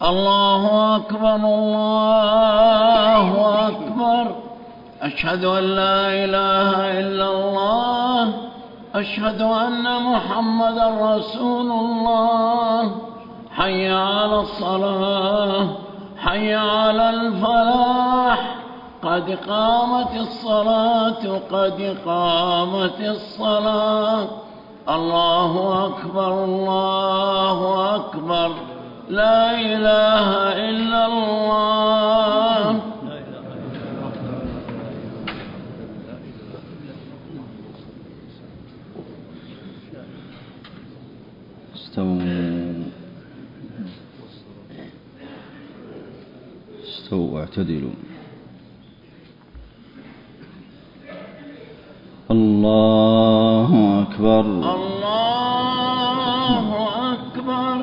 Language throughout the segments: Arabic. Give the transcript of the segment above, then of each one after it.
الله أكبر الله أكبر. أشهد أن لا إله إلا الله. أشهد أن محمدا رسول الله. حي على الصلاة حي على الفلاح. قد قامت الصلاة قد قامت الصلاة. الله أكبر الله أكبر. لا إله إلا الله. استووا واعتدلوا. الله أكبر الله أكبر.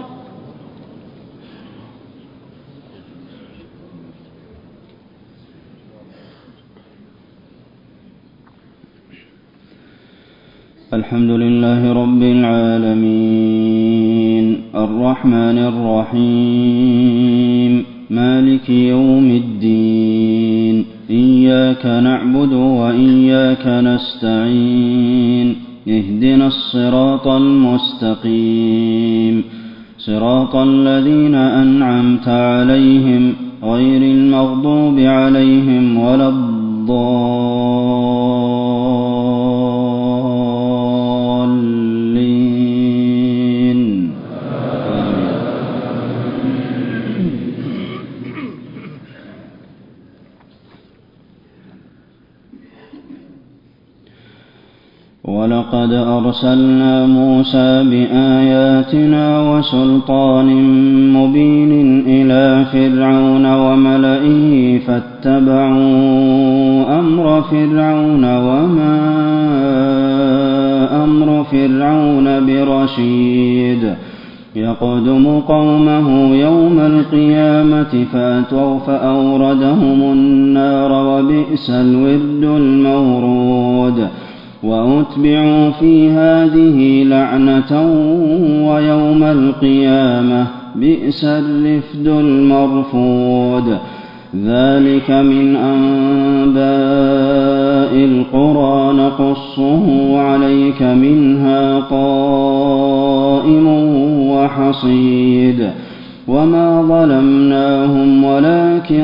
الحمد لله رب العالمين الرحمن الرحيم مالك يوم الدين. إياك نعبد وإياك نستعين. اهدنا الصراط المستقيم صراط الذين أنعمت عليهم غير المغضوب عليهم ولا الضالين. ولقد أرسلنا موسى بآياتنا وسلطان مبين إلى فرعون وملئه فاتبعوا أمر فرعون وما أمر فرعون برشيد. يقدم قومه يوم القيامة فأتوا فأوردهم النار وبئس الورد المورود. وأتبعوا في هذه لعنة ويوم القيامة بئس الرفد المرفود. ذلك من أنباء القرى نقصه عليك منها قائم وحصيد. وما ظلمناهم ولكن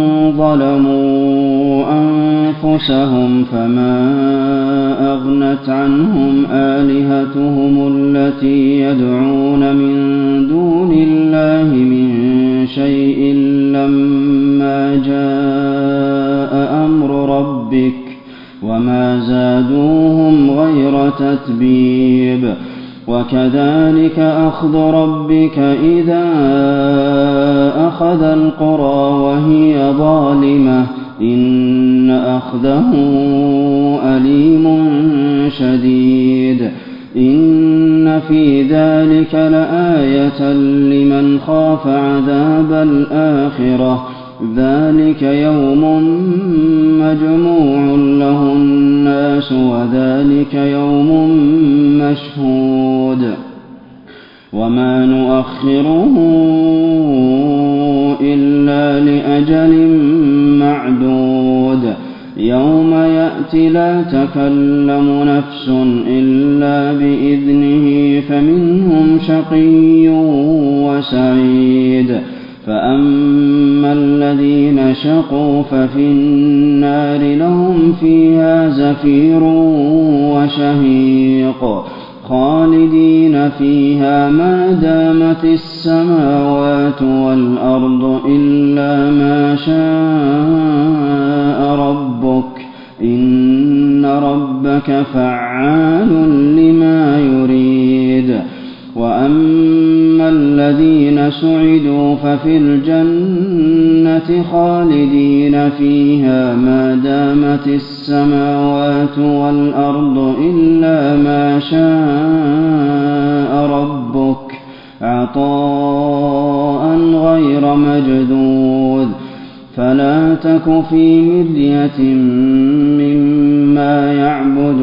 ظلموا أنفسهم فما أغنت عنهم آلهتهم التي يدعون من دون الله من شيء لما جاء أمر ربك وما زادوهم غير تتبيب. وكذلك أخذ ربك إذا أخذ القرى وهي ظالمة إن أخذه أليم شديد. إن في ذلك لآية لمن خاف عذاب الآخرة. ذلك يوم مجموع له الناس وذلك يوم مشهود. وما نؤخره إلا لأجل معدود. يوم يأتي لا تكلم نفس إلا بإذنه فمنهم شقي وسعيد. فأما الذين شقوا ففي النار لهم فيها زفير وشهيق خالدين فيها ما دامت السماوات والأرض إلا ما شاء ربك إن ربك فعال لما يريد. وأما الذين سعدوا ففي الجنة خالدين فيها ما دامت السماوات والأرض إلا ما شاء ربك عطاء غير مجذوذ. فلا تك في مرية مما يعبد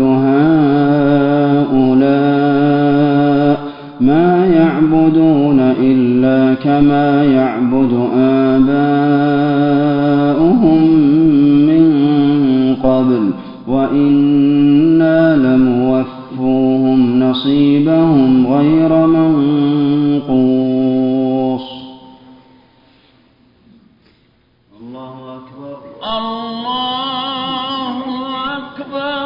هؤلاء ما يعبدون إلا كما يعبد آباؤهم من قبل وإنا لموفوهم نصيبهم غير منقوص. الله أكبر. الله أكبر.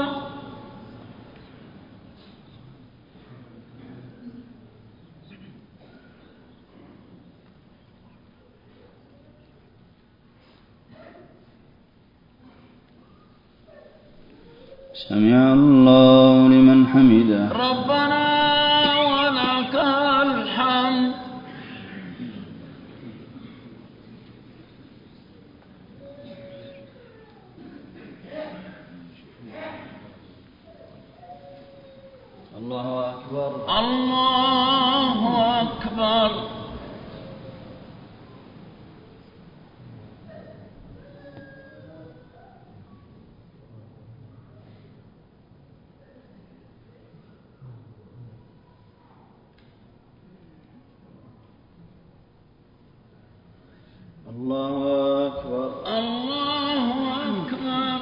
سمع الله لمن حمده. ربنا ولك الحمد. الله أكبر. الله أكبر. الله أكبر. الله أكبر.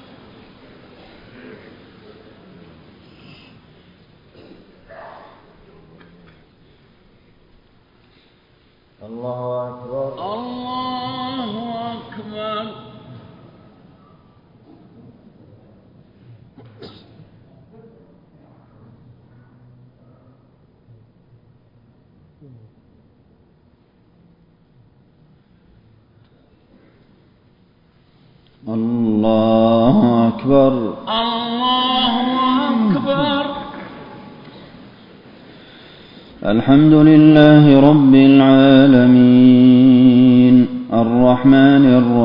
الله أكبر. الله أكبر. الله أكبر. الله أكبر. الحمد لله رب العالمين الرحمن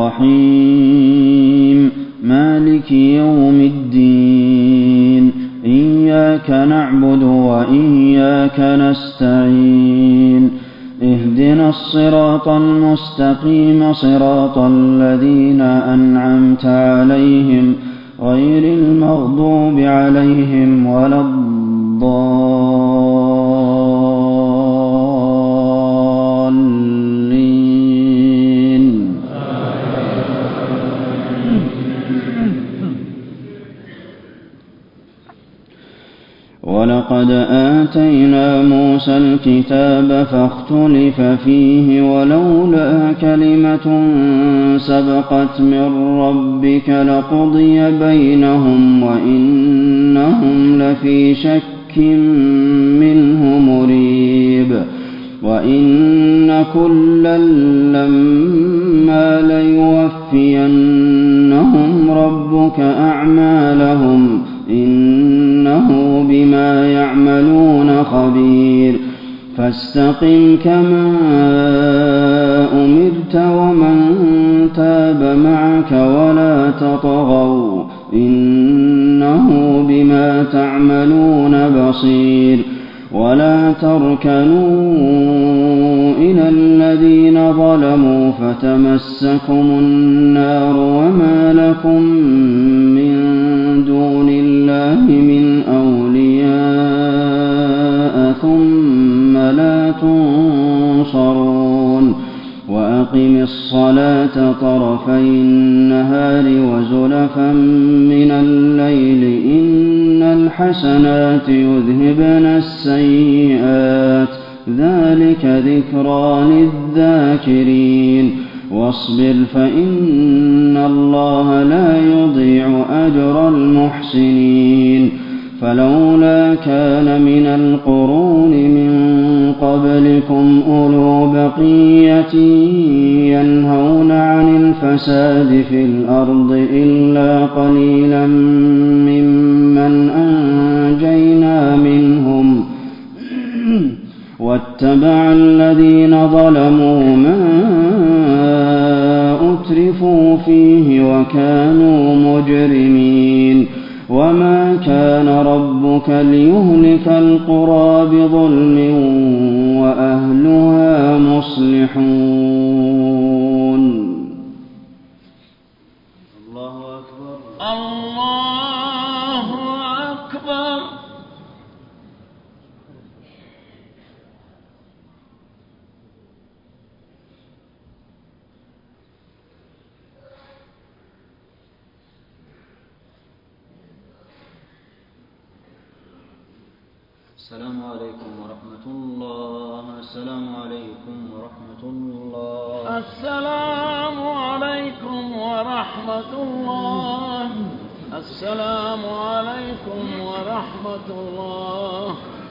الرحيم مالك يوم الدين إياك نعبد وإياك نستعين اهدنا الصراط المستقيم صراط الذين أنعمت عليهم غير المغضوب عليهم ولا الضالين. ولقد آتينا موسى الكتاب فاختلف فيه ولولا كلمة سبقت من ربك لقضي بينهم وإنهم لفي شك منه مريب. وإن كلا لما ليوفينهم ربك أعمالهم إنه بما يعملون خبير. فاستقم كما أمرت ومن تاب معك ولا تطغوا إنه بما تعملون بصير. ولا تركنوا إلى الذين ظلموا فتمسكم النار وما لكم من دون الله من أولياء ثم لا تنصرون. وأقم الصلاة طرفي النهار وزلفا من الليل إن الحسنات يذهبن السيئات ذلك ذكرى للذاكرين. واصبر فإن الله لا يضيع أجر المحسنين. فلولا كان من القرون من قبلكم أولو بقية ينهون عن الفساد في الأرض إلا قليلا ممن أنجينا منهم واتبع الذين ظلموا ما أترفوا فيه وكانوا مجرمين. وما كان ربك ليهلك القرى بظلم وأهلها مصلحون. الله أكبر. الله أكبر. السلام عليكم ورحمة الله. السلام عليكم ورحمة الله. السلام عليكم ورحمة الله. السلام عليكم ورحمة الله.